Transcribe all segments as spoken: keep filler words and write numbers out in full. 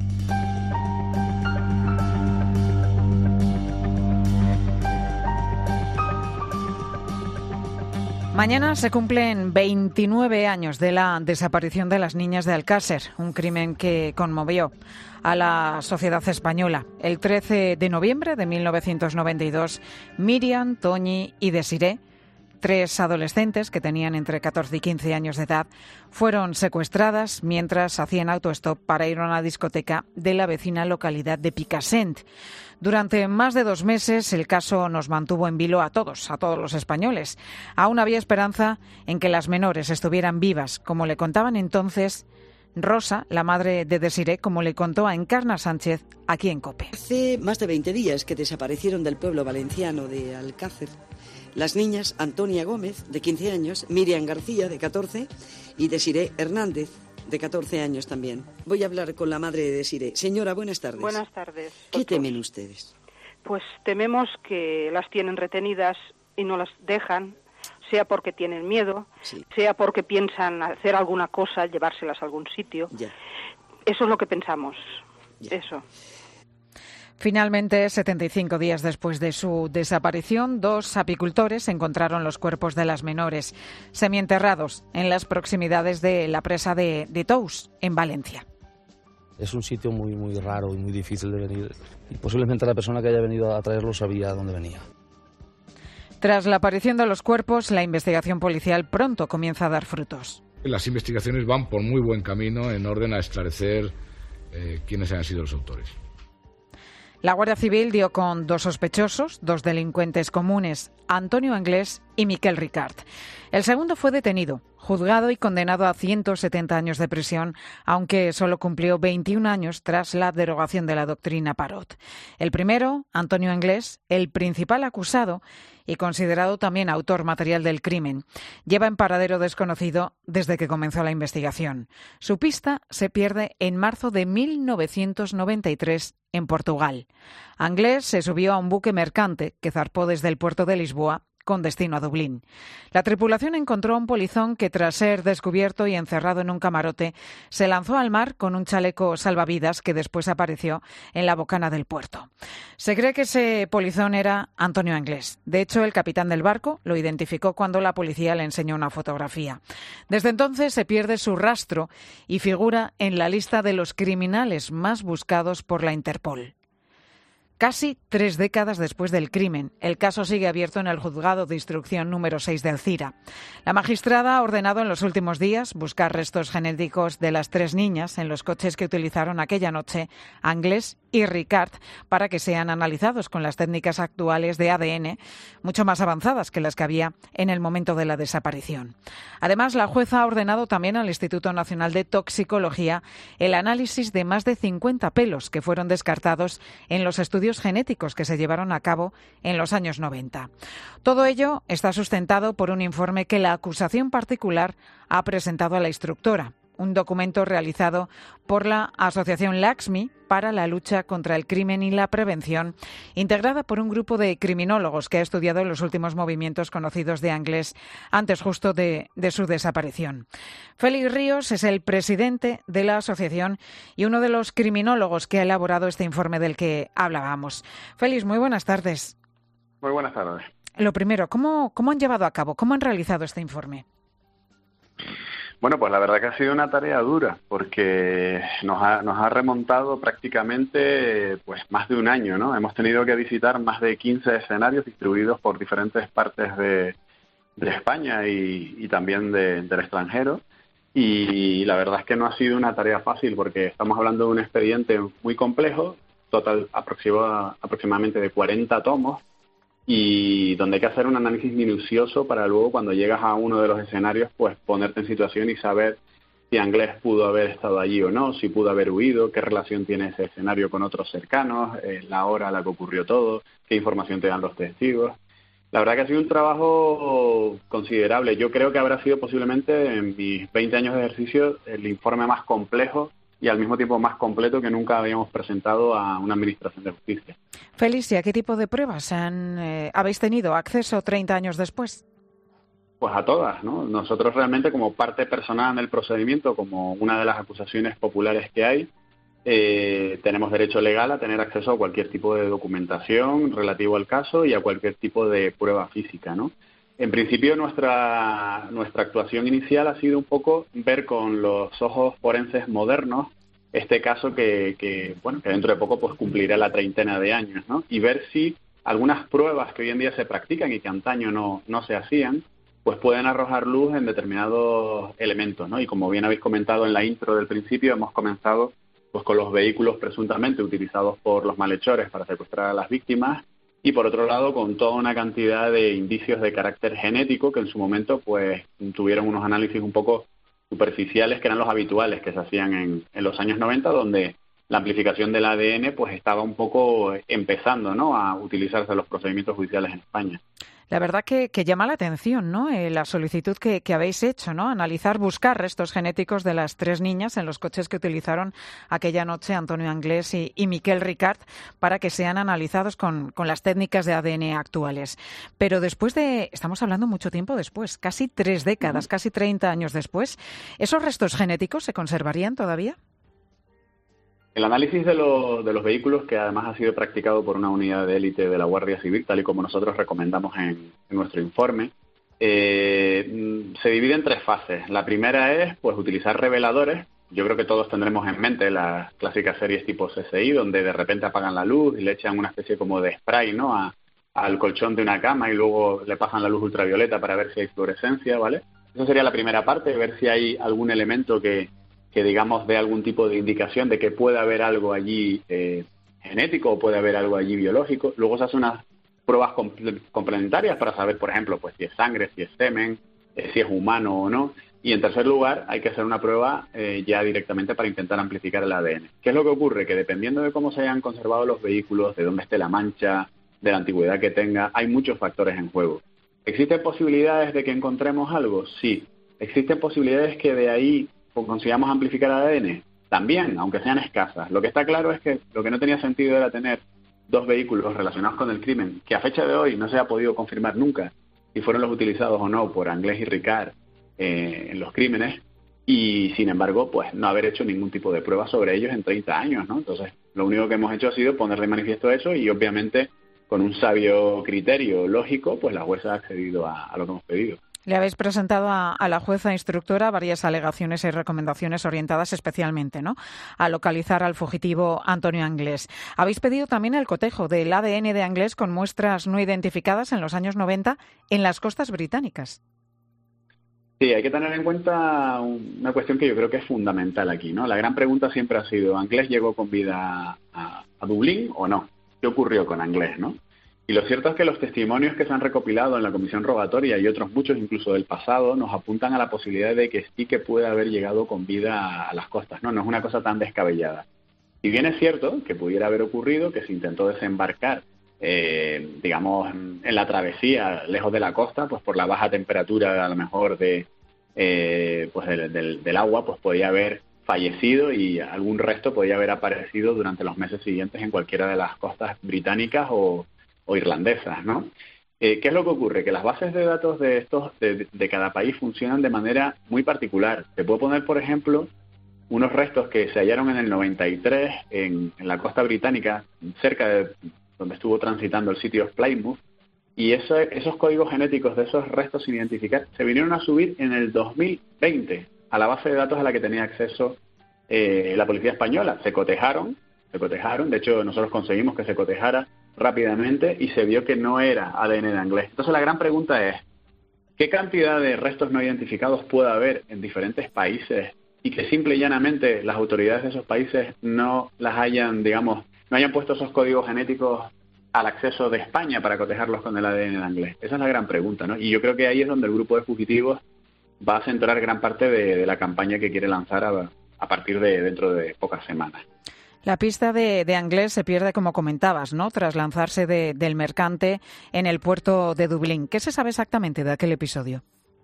Mañana se cumplen veintinueve años de la desaparición de las niñas de Alcácer, un crimen que conmovió a la sociedad española. El trece de noviembre de mil novecientos noventa y dos, Miriam, Toñi y Desiré, tres adolescentes que tenían entre catorce y quince años de edad, fueron secuestradas mientras hacían autostop para ir a una discoteca de la vecina localidad de Picassent. Durante más de dos meses el caso nos mantuvo en vilo a todos, a todos los españoles. Aún había esperanza en que las menores estuvieran vivas, como le contaban entonces Rosa, la madre de Desiré, como le contó a Encarna Sánchez aquí en COPE. Hace más de veinte días que desaparecieron del pueblo valenciano de Alcácer las niñas Antonia Gómez, de quince años, Miriam García, de catorce, y Desiré Hernández, de catorce años también. Voy a hablar con la madre de Desiré. Señora, buenas tardes. Buenas tardes. ¿Qué Otros. temen ustedes? Pues tememos que las tienen retenidas y no las dejan, sea porque tienen miedo, sí. sea porque piensan hacer alguna cosa, llevárselas a algún sitio. Ya. Eso es lo que pensamos. Ya. Eso. Finalmente, setenta y cinco días después de su desaparición, dos apicultores encontraron los cuerpos de las menores semienterrados en las proximidades de la presa de, de Tous, en Valencia. Es un sitio muy, muy raro y muy difícil de venir, y posiblemente la persona que haya venido a traerlo sabía dónde venía. Tras la aparición de los cuerpos, la investigación policial pronto comienza a dar frutos. Las investigaciones van por muy buen camino en orden a esclarecer eh, quiénes han sido los autores. La Guardia Civil dio con dos sospechosos, dos delincuentes comunes, Antonio Anglés y Miquel Ricard. El segundo fue detenido, juzgado y condenado a ciento setenta años de prisión, aunque solo cumplió veintiún años tras la derogación de la doctrina Parot. El primero, Antonio Anglés, el principal acusado y considerado también autor material del crimen, lleva en paradero desconocido desde que comenzó la investigación. Su pista se pierde en marzo de mil novecientos noventa y tres en Portugal. Anglés se subió a un buque mercante que zarpó desde el puerto de Lisboa con destino a Dublín. La tripulación encontró a un polizón que, tras ser descubierto y encerrado en un camarote, se lanzó al mar con un chaleco salvavidas que después apareció en la bocana del puerto. Se cree que ese polizón era Antonio Anglés. De hecho, el capitán del barco lo identificó cuando la policía le enseñó una fotografía. Desde entonces se pierde su rastro y figura en la lista de los criminales más buscados por la Interpol. Casi tres décadas después del crimen, el caso sigue abierto en el juzgado de instrucción número seis de Alcira. La magistrada ha ordenado en los últimos días buscar restos genéticos de las tres niñas en los coches que utilizaron aquella noche Anglés y Ricard para que sean analizados con las técnicas actuales de A D N, mucho más avanzadas que las que había en el momento de la desaparición. Además, la jueza ha ordenado también al Instituto Nacional de Toxicología el análisis de más de cincuenta pelos que fueron descartados en los estudios genéticos que se llevaron a cabo en los años noventa. Todo ello está sustentado por un informe que la acusación particular ha presentado a la instructora, un documento realizado por la Asociación Laxmi para la lucha contra el crimen y la prevención, integrada por un grupo de criminólogos que ha estudiado los últimos movimientos conocidos de Anglés antes justo de, de su desaparición. Félix Ríos es el presidente de la asociación y uno de los criminólogos que ha elaborado este informe del que hablábamos. Félix, muy buenas tardes. Muy buenas tardes. Lo primero, ¿cómo, cómo han llevado a cabo, cómo han realizado este informe? Bueno, pues la verdad que ha sido una tarea dura porque nos ha, nos ha remontado prácticamente pues más de un año, ¿no? Hemos tenido que visitar más de quince escenarios distribuidos por diferentes partes de, de España y, y también de, del extranjero. Y la verdad es que no ha sido una tarea fácil porque estamos hablando de un expediente muy complejo, total aproxima, aproximadamente de cuarenta tomos, y donde hay que hacer un análisis minucioso para luego, cuando llegas a uno de los escenarios, pues ponerte en situación y saber si Anglés pudo haber estado allí o no, si pudo haber huido, qué relación tiene ese escenario con otros cercanos, eh, la hora a la que ocurrió todo, qué información te dan los testigos. La verdad que ha sido un trabajo considerable. Yo creo que habrá sido posiblemente, en mis veinte años de ejercicio, el informe más complejo y al mismo tiempo más completo que nunca habíamos presentado a una administración de justicia. Félix, ¿y a qué tipo de pruebas han, eh, habéis tenido acceso treinta años después? Pues a todas, ¿no? Nosotros realmente, como parte personal en el procedimiento, como una de las acusaciones populares que hay, eh, tenemos derecho legal a tener acceso a cualquier tipo de documentación relativo al caso y a cualquier tipo de prueba física, ¿no? En principio, nuestra, nuestra actuación inicial ha sido un poco ver con los ojos forenses modernos este caso que, que, bueno, que dentro de poco pues cumplirá la treintena de años, ¿no? Y ver si algunas pruebas que hoy en día se practican y que antaño no, no se hacían, pues pueden arrojar luz en determinados elementos, ¿no? Y como bien habéis comentado en la intro del principio, hemos comenzado pues con los vehículos presuntamente utilizados por los malhechores para secuestrar a las víctimas, y por otro lado con toda una cantidad de indicios de carácter genético que en su momento pues tuvieron unos análisis un poco superficiales, que eran los habituales que se hacían en, en los años noventa, donde la amplificación del A D N pues estaba un poco empezando, ¿no?, a utilizarse en los procedimientos judiciales en España. La verdad que, que llama la atención, ¿no?, eh, la solicitud que, que habéis hecho, ¿no?, analizar, buscar restos genéticos de las tres niñas en los coches que utilizaron aquella noche Antonio Anglés y, y Miquel Ricart para que sean analizados con, con las técnicas de A D N actuales. Pero después de, estamos hablando mucho tiempo después, casi tres décadas, uh-huh. casi treinta años después, ¿esos restos genéticos se conservarían todavía? El análisis de, lo, de los vehículos, que además ha sido practicado por una unidad de élite de la Guardia Civil, tal y como nosotros recomendamos en, en nuestro informe, eh, se divide en tres fases. La primera es pues utilizar reveladores. Yo creo que todos tendremos en mente las clásicas series tipo C S I, donde de repente apagan la luz y le echan una especie como de spray, ¿no?, a, al colchón de una cama y luego le pasan la luz ultravioleta para ver si hay fluorescencia, ¿vale? Esa sería la primera parte, ver si hay algún elemento que que digamos dé algún tipo de indicación de que puede haber algo allí eh, genético o puede haber algo allí biológico. Luego se hacen unas pruebas comple- complementarias para saber, por ejemplo, pues si es sangre, si es semen, eh, si es humano o no. Y en tercer lugar, hay que hacer una prueba eh, ya directamente para intentar amplificar el A D N. ¿Qué es lo que ocurre? Que dependiendo de cómo se hayan conservado los vehículos, de dónde esté la mancha, de la antigüedad que tenga, hay muchos factores en juego. ¿Existen posibilidades de que encontremos algo? Sí. ¿Existen posibilidades que de ahí consigamos amplificar A D N? También, aunque sean escasas. Lo que está claro es que lo que no tenía sentido era tener dos vehículos relacionados con el crimen, que a fecha de hoy no se ha podido confirmar nunca si fueron los utilizados o no por Anglés y Ricart eh, en los crímenes, y sin embargo, pues no haber hecho ningún tipo de prueba sobre ellos en treinta años, ¿no? Entonces, lo único que hemos hecho ha sido poner de manifiesto eso y obviamente con un sabio criterio lógico, pues la jueza ha accedido a, a lo que hemos pedido. Le habéis presentado a, a la jueza instructora varias alegaciones y recomendaciones orientadas especialmente, ¿no?, a localizar al fugitivo Antonio Anglés. Habéis pedido también el cotejo del A D N de Anglés con muestras no identificadas en los años noventa en las costas británicas. Sí, hay que tener en cuenta una cuestión que yo creo que es fundamental aquí, ¿no? La gran pregunta siempre ha sido, ¿Anglés llegó con vida a, a Dublín o no? ¿Qué ocurrió con Anglés, no? Y lo cierto es que los testimonios que se han recopilado en la comisión rogatoria y otros muchos incluso del pasado nos apuntan a la posibilidad de que sí que puede haber llegado con vida a las costas, ¿no? No es una cosa tan descabellada. Y bien es cierto que pudiera haber ocurrido que se intentó desembarcar, eh, digamos, en la travesía lejos de la costa, pues por la baja temperatura a lo mejor de eh, pues del, del, del agua, pues podía haber fallecido y algún resto podía haber aparecido durante los meses siguientes en cualquiera de las costas británicas o o irlandesas, ¿no? Eh, ¿Qué es lo que ocurre? Que las bases de datos de estos de, de cada país funcionan de manera muy particular. Te puedo poner, por ejemplo, unos restos que se hallaron en el noventa y tres en, en la costa británica, cerca de donde estuvo transitando el sitio Plymouth, y eso, esos códigos genéticos de esos restos sin identificar se vinieron a subir en el dos mil veinte a la base de datos a la que tenía acceso eh, la policía española. Se cotejaron, se cotejaron, de hecho nosotros conseguimos que se cotejara rápidamente y se vio que no era A D N de Anglés. Entonces la gran pregunta es, ¿qué cantidad de restos no identificados puede haber en diferentes países y que simple y llanamente las autoridades de esos países no las hayan, digamos, no hayan puesto esos códigos genéticos al acceso de España para cotejarlos con el A D N de Anglés? Esa es la gran pregunta, ¿no? Y yo creo que ahí es donde el grupo de fugitivos va a centrar gran parte de, de la campaña que quiere lanzar a, a partir de dentro de pocas semanas. La pista de, de Anglés se pierde, como comentabas, ¿no?, tras lanzarse de, del mercante en el puerto de Dublín. ¿Qué se sabe exactamente de aquel episodio?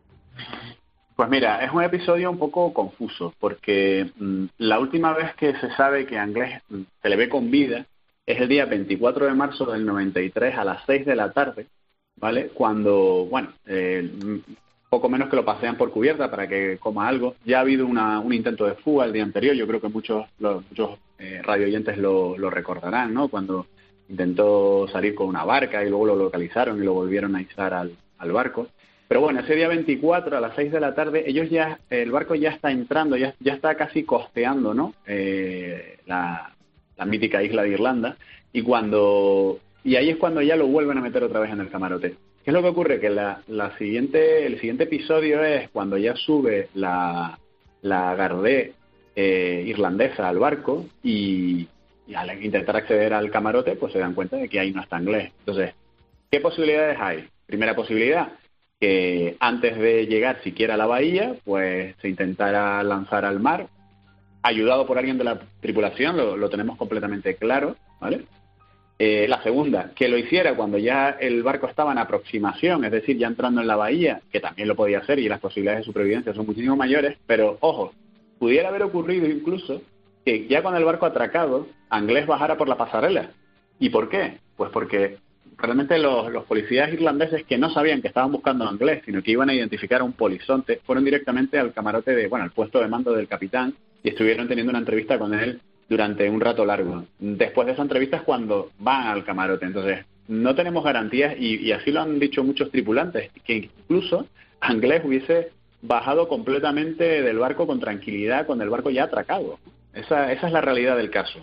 Pues mira, es un episodio un poco confuso, porque mmm, la última vez que se sabe que Anglés se le ve con vida es el día veinticuatro de marzo del noventa y tres a las seis de la tarde, ¿vale? Cuando, bueno, eh, poco menos que lo pasean por cubierta para que coma algo. Ya ha habido una, un intento de fuga el día anterior, yo creo que muchos, los, muchos eh, radioyentes lo, lo recordarán, ¿no? Cuando intentó salir con una barca y luego lo localizaron y lo volvieron a izar al, al barco. Pero bueno, ese día veinticuatro a las seis de la tarde, ellos ya, el barco ya está entrando, ya, ya está casi costeando, ¿no? Eh, la, la mítica isla de Irlanda, y cuando y ahí es cuando ya lo vuelven a meter otra vez en el camarote. ¿Qué es lo que ocurre? Que la, la siguiente, el siguiente episodio es cuando ya sube la, la Gardaí eh, irlandesa al barco y, y al intentar acceder al camarote, pues se dan cuenta de que ahí no está inglés. Entonces, ¿qué posibilidades hay? Primera posibilidad, que antes de llegar siquiera a la bahía, pues se intentara lanzar al mar, ayudado por alguien de la tripulación, lo, lo tenemos completamente claro, ¿vale? Eh, la segunda, que lo hiciera cuando ya el barco estaba en aproximación, es decir, ya entrando en la bahía, que también lo podía hacer y las posibilidades de supervivencia son muchísimo mayores, pero ojo, pudiera haber ocurrido incluso que ya con el barco atracado, Anglés bajara por la pasarela. ¿Y por qué? Pues porque realmente los, los policías irlandeses, que no sabían que estaban buscando a Anglés, sino que iban a identificar a un polizonte, fueron directamente al camarote de, bueno, al puesto de mando del capitán y estuvieron teniendo una entrevista con él durante un rato largo. Después de esa entrevista es cuando van al camarote. Entonces, no tenemos garantías, y, y así lo han dicho muchos tripulantes, que incluso Anglés hubiese bajado completamente del barco con tranquilidad, con el barco ya atracado. Esa, esa es la realidad del caso.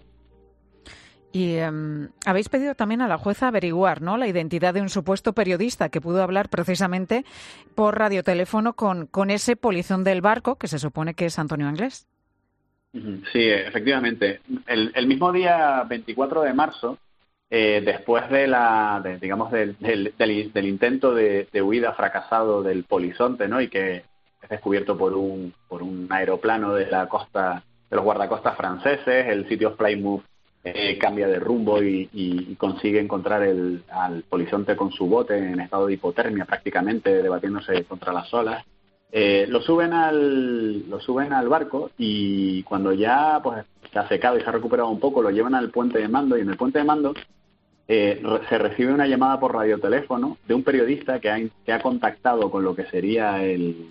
Y um, habéis pedido también a la jueza averiguar, ¿no?, la identidad de un supuesto periodista que pudo hablar precisamente por radioteléfono con, con ese polizón del barco, que se supone que es Antonio Anglés. Sí, efectivamente. El, el mismo día veinticuatro de marzo, eh, después de la, de, digamos, del, del, del, del intento de, de huida fracasado del polizonte, ¿no?, y que es descubierto por un por un aeroplano de la costa, de los guardacostas franceses, el City of Plymouth eh, cambia de rumbo y, y, y consigue encontrar el, al polizonte con su bote en estado de hipotermia, prácticamente debatiéndose contra las olas. Eh, lo suben al lo suben al barco y cuando ya pues se ha secado y se ha recuperado un poco, lo llevan al puente de mando, y en el puente de mando eh, re, se recibe una llamada por radioteléfono de un periodista que ha, que ha contactado con lo que sería el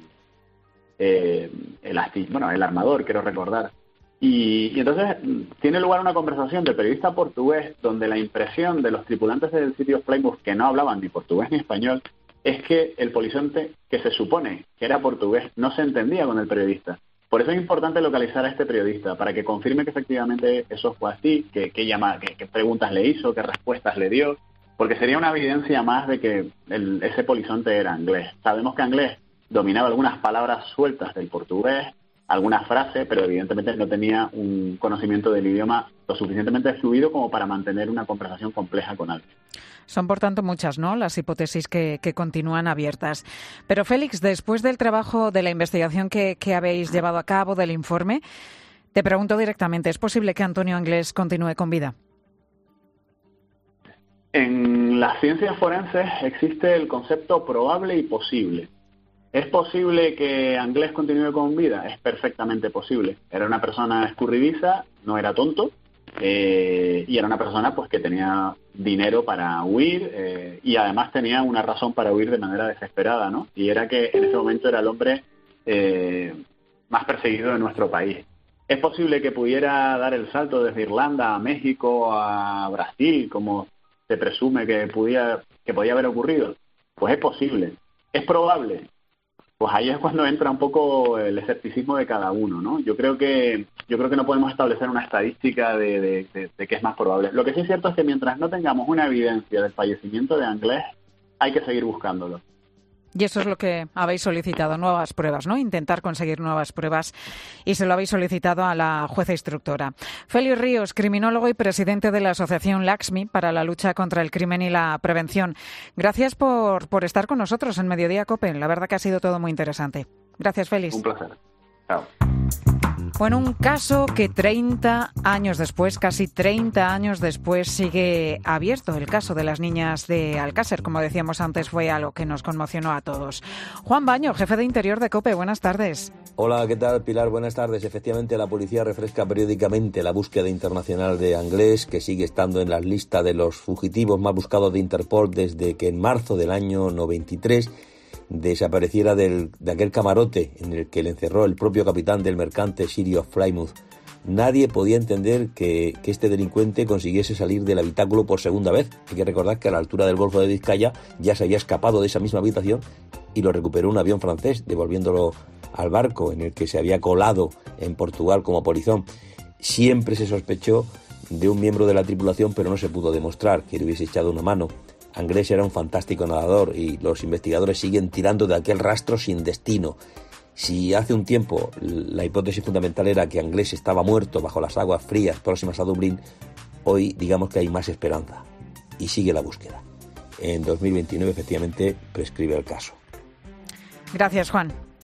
eh, el, asti, bueno, el armador, quiero recordar. Y, y entonces tiene lugar una conversación del periodista portugués, donde la impresión de los tripulantes del City of Plymouth, que no hablaban ni portugués ni español, es que el polizonte, que se supone que era portugués, no se entendía con el periodista. Por eso es importante localizar a este periodista, para que confirme que efectivamente eso fue así, que, que, llama, que, que preguntas le hizo, qué respuestas le dio, porque sería una evidencia más de que el, ese polizonte era inglés. Sabemos que Anglés dominaba algunas palabras sueltas del portugués, algunas frases, pero evidentemente no tenía un conocimiento del idioma lo suficientemente fluido como para mantener una conversación compleja con alguien. Son, por tanto, muchas, ¿no?, las hipótesis que, que continúan abiertas. Pero, Félix, después del trabajo de la investigación que, que habéis llevado a cabo, del informe, te pregunto directamente, ¿es posible que Antonio Anglés continúe con vida? En las ciencias forenses existe el concepto probable y posible. ¿Es posible que Anglés continúe con vida? Es perfectamente posible. Era una persona escurridiza, no era tonto, eh, y era una persona pues que tenía dinero para huir, eh, y además tenía una razón para huir de manera desesperada, ¿no? Y era que en ese momento era el hombre eh, más perseguido de nuestro país. ¿Es posible que pudiera dar el salto desde Irlanda a México, a Brasil, como se presume que podía, que podía haber ocurrido? Pues es posible. ¿Es probable? Pues ahí es cuando entra un poco el escepticismo de cada uno, ¿no? Yo creo que yo creo que no podemos establecer una estadística de, de, de, de qué es más probable. Lo que sí es cierto es que mientras no tengamos una evidencia del fallecimiento de Anglés, hay que seguir buscándolo. Y eso es lo que habéis solicitado, nuevas pruebas, ¿no? Intentar conseguir nuevas pruebas, y se lo habéis solicitado a la jueza instructora. Félix Ríos, criminólogo y presidente de la asociación Laxmi para la lucha contra el crimen y la prevención. Gracias por, por estar con nosotros en Mediodía COPE. La verdad que ha sido todo muy interesante. Gracias, Félix. Un placer. Chao. Bueno, un caso que treinta años después, casi treinta años después, sigue abierto. El caso de las niñas de Alcácer, como decíamos antes, fue algo que nos conmocionó a todos. Juan Baño, jefe de Interior de COPE, buenas tardes. Hola, ¿qué tal, Pilar? Buenas tardes. Efectivamente, la policía refresca periódicamente la búsqueda internacional de Anglés, que sigue estando en la lista de los fugitivos más buscados de Interpol desde que en marzo del año noventa y tres desapareciera del, de aquel camarote en el que le encerró el propio capitán del mercante City of Plymouth. Nadie podía entender que, que este delincuente consiguiese salir del habitáculo por segunda vez. Hay que recordar que a la altura del Golfo de Vizcaya ya se había escapado de esa misma habitación y lo recuperó un avión francés, devolviéndolo al barco en el que se había colado en Portugal como polizón. Siempre se sospechó de un miembro de la tripulación, pero no se pudo demostrar que le hubiese echado una mano. Anglés era un fantástico nadador y los investigadores siguen tirando de aquel rastro sin destino. Si hace un tiempo la hipótesis fundamental era que Anglés estaba muerto bajo las aguas frías próximas a Dublín, hoy digamos que hay más esperanza y sigue la búsqueda. En dos mil veintinueve efectivamente prescribe el caso. Gracias, Juan.